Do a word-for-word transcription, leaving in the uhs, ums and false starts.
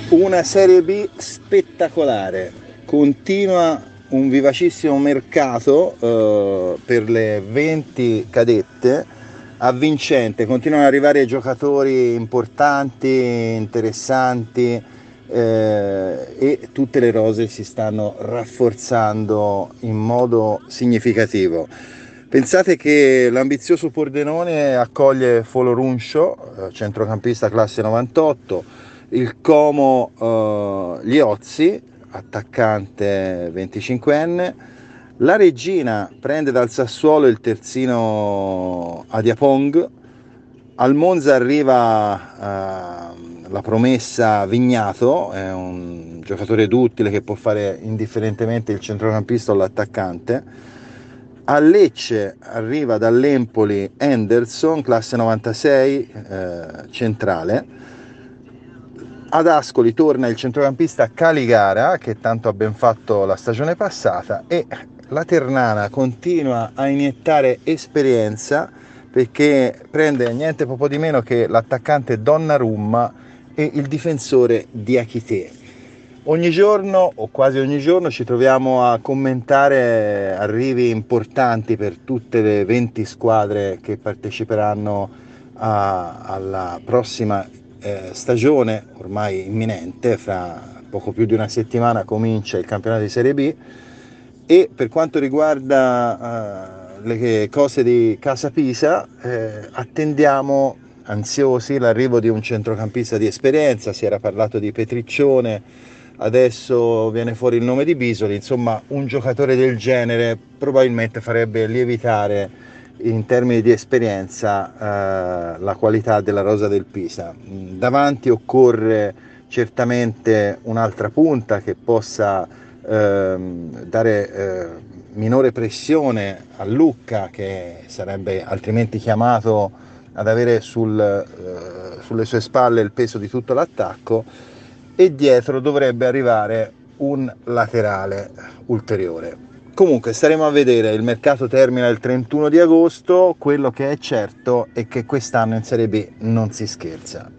Una Serie B spettacolare, continua un vivacissimo mercato eh, per le venti cadette, avvincente, continuano ad arrivare giocatori importanti, interessanti eh, e tutte le rose si stanno rafforzando in modo significativo. Pensate che l'ambizioso Pordenone accoglie Folorunscio, centrocampista classe novantotto, il Como uh, Liozzi, attaccante venticinquenne, la Regina prende dal Sassuolo il terzino Adiapong, al Monza arriva uh, la promessa Vignato, è un giocatore duttile che può fare indifferentemente il centrocampista o l'attaccante. A Lecce arriva dall'Empoli Henderson, classe novantasei, eh, centrale. Ad Ascoli torna il centrocampista Caligara, che tanto ha ben fatto la stagione passata, e la Ternana continua a iniettare esperienza perché prende niente poco di meno che l'attaccante Donnarumma e il difensore Diakité. Ogni giorno o quasi ogni giorno ci troviamo a commentare arrivi importanti per tutte le venti squadre che parteciperanno a, alla prossima eh, stagione ormai imminente. Fra poco più di una settimana comincia il campionato di Serie B e per quanto riguarda eh, le cose di Casa Pisa eh, attendiamo ansiosi l'arrivo di un centrocampista di esperienza. Si era parlato di Petriccione, adesso viene fuori il nome di Bisoli. Insomma, un giocatore del genere probabilmente farebbe lievitare in termini di esperienza eh, la qualità della rosa del Pisa. Davanti occorre certamente un'altra punta che possa ehm, dare eh, minore pressione a Lucca, che sarebbe altrimenti chiamato ad avere sul, eh, sulle sue spalle il peso di tutto l'attacco, e dietro dovrebbe arrivare un laterale ulteriore. Comunque staremo a vedere, il mercato termina il trentuno di agosto, quello che è certo è che quest'anno in Serie B non si scherza.